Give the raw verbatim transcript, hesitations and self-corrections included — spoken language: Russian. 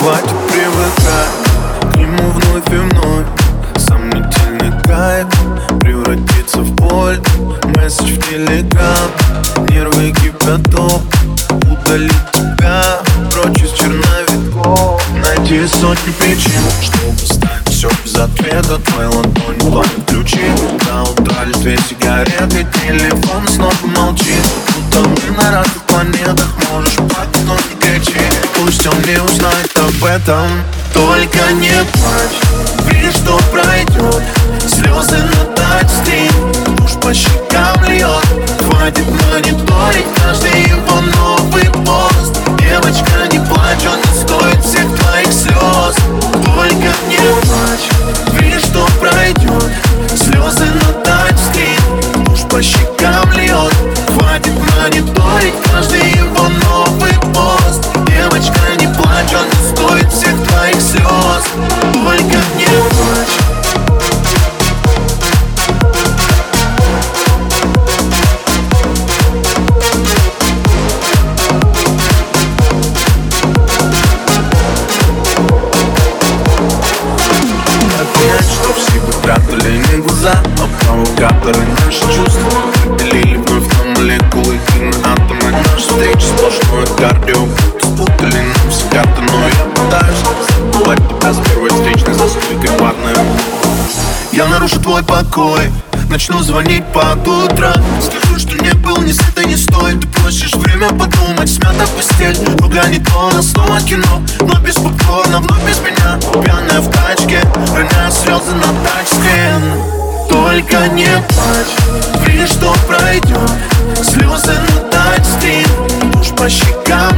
Хватит привыкать к нему вновь и вновь. Сомнительный кайф превратится в боль. Месседж в телеграм, нервы кипяток. Удалить тебя прочь из черновиков. Найти сотни причин, чтобы ставить все без ответа. Твоя ладонь пламя ключи. До утра лишь две сигареты. Телефон снова молчит, будто мы на разных планетах. Можешь плакать, но не кричи. Пусть он не узнает об этом. Только не плачь, верь, что пройдет. Слезы на тачскрин, уж по щекам льет. Хватит мониторить каждый его новый пост. Девочка, не плачь, он не стоит всех твоих слез. Только не плачь, верь, что пройдет. Слезы на тачскрин, уж по щекам льет. Хватит мониторить каждый его новый пост. Девочка, не плачь, он не стоит всех твоих слез. Только не плачь. Что все потратили не глаза, а провокаторы наши чувства. Поделили вновь на молекулы и на атомы. Наши встречи сплошное кардио. Спутали нам все карты, но я пытаюсь забывать тебя с первой встречной за стойкой парной. Я нарушу твой покой, начну звонить под утро. Скажу, что не был ни с этой, не стоит. Ты просишь время подумать, смята постель. Рука не то, снова кино, но без попкорна, вновь без меня. Пьяная в тачке, роняя слезы на тачскрин. Только не плачь, верь, что пройдет. Слезы на тачскрин, уж по щекам